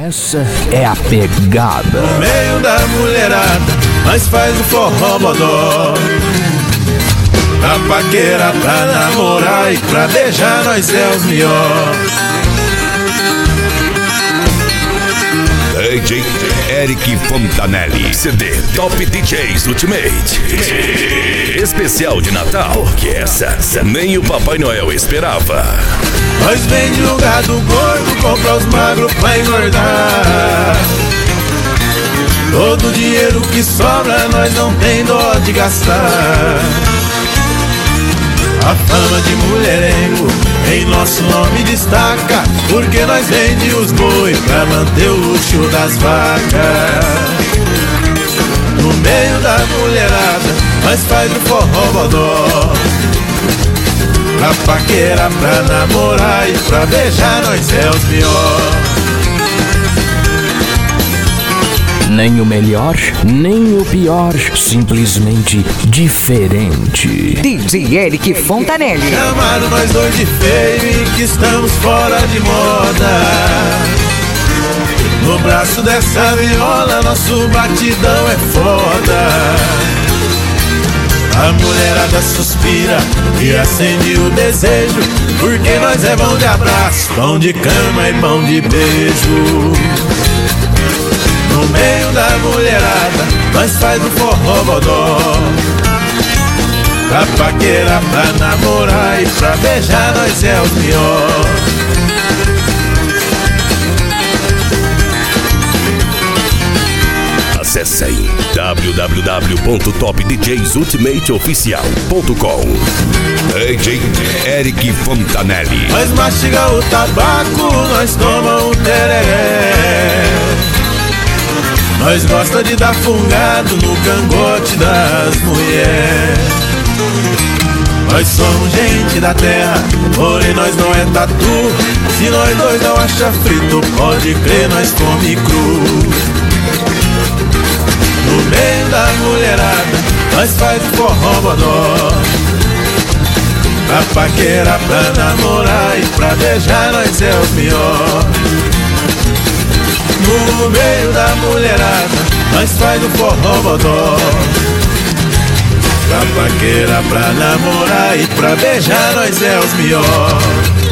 Essa é a pegada. No meio da mulherada, nós faz o forró bodó. Pra paquera, pra namorar e pra beijar, nós é os melhor. DJ Eric Fontanelli, CD Top DJs Ultimate, especial de Natal, que essa nem o Papai Noel esperava. Nós vende o gado gordo, compra os magros pra engordar. Todo o dinheiro que sobra nós não tem dó de gastar. A fama de mulherengo em nosso nome destaca, porque nós vende os boi pra manter o luxo das vacas. No meio da mulherada, nós faz o forró bodó. Pra paquera, pra namorar e pra beijar, nós é os melhor. Nem o melhor, nem o pior, simplesmente diferente. DJ Eric Fontanelli. Chamaram nós dois de feio e que estamos fora de moda. No braço dessa viola, nosso batidão é foda. A mulherada suspira e acende o desejo, porque nós é bom de abraço, bom de cama e bom de beijo. No meio da mulherada, nós faz o forró bodó. Pra paquera, pra namorar e pra beijar, nós é os melhor. Acesse aí www.topdjsultimateoficial.com. DJ Eric Fontanelli. Nós mastiga o tabaco, nós toma o tereré. Nós gosta de dar fungado no cangote das mulheres. Nós somos gente da terra, porém nós não é tatu. Se nós dois não acha frito, pode crer, nós come cru. No meio da mulherada, nós faz o forró bodó. Pra paquera, pra namorar e pra beijar, nós é os melhor. No meio da mulherada, nós faz o forró bodó. Pra paquera, pra namorar e pra beijar, nós é os melhor.